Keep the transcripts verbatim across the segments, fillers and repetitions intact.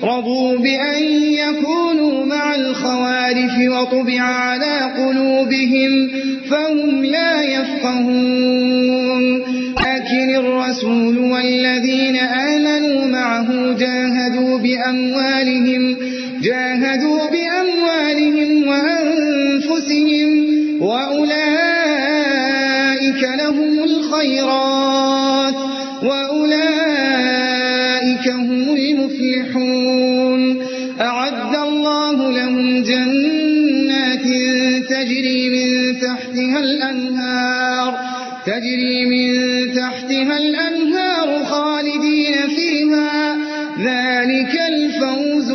رضوا بأن يكونوا مع الخوالف وطبع على قلوبهم فهم لا يفقهون لكن الرسول والذين آمنوا معه جاهدوا بأموالهم جاهدوا بأموالهم وأنفسهم وأولئك لهم الخيرات وأولئك هم المفلحون أعد الله لهم جنات تجري من تحتها الأنهار تجري من تحتها الأنهار خالدين فيها ذلك الفوز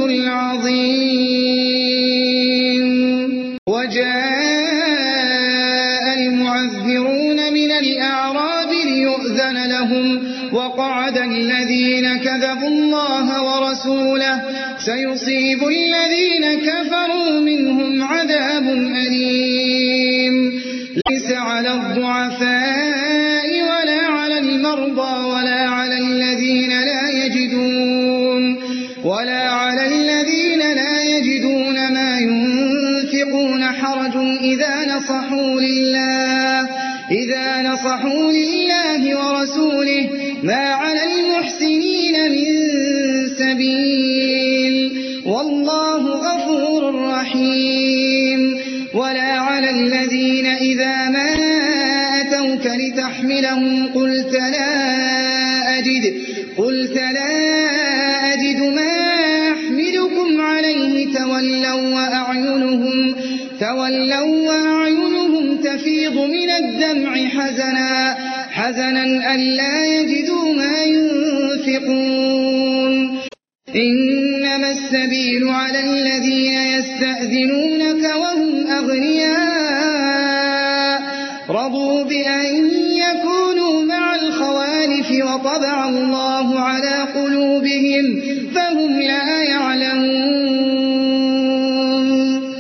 العظيم وجاء المعذرون من الأعراب ليؤذن لهم وقعد الذين كذبوا الله ورسوله سيصيب الذين كفروا منهم عذاب أليم ليس على الضعفاء ولا على المرضى ولا على الذين لا يجدون ولا على الذين لا يجدون ما ينفقون حرج إذا نصحوا لله إذا نصحوا لله ورسوله ما على المحسنين من سبيل والله غفور رحيم ولا على الذين إذا ما أتوك لتحملهم قلت لا أجد قلت لا أجد ما أحملكم عليه تولوا وأعينهم تولوا وأعينهم تفيض من الدمع حزنا حزنا ألا يجدوا ما ينفقون إنما السبيل على الذين يستأذنونك وهم أغنياء رضوا بأن يكونوا مع الخوالف وطبع الله على قلوبهم فهم لا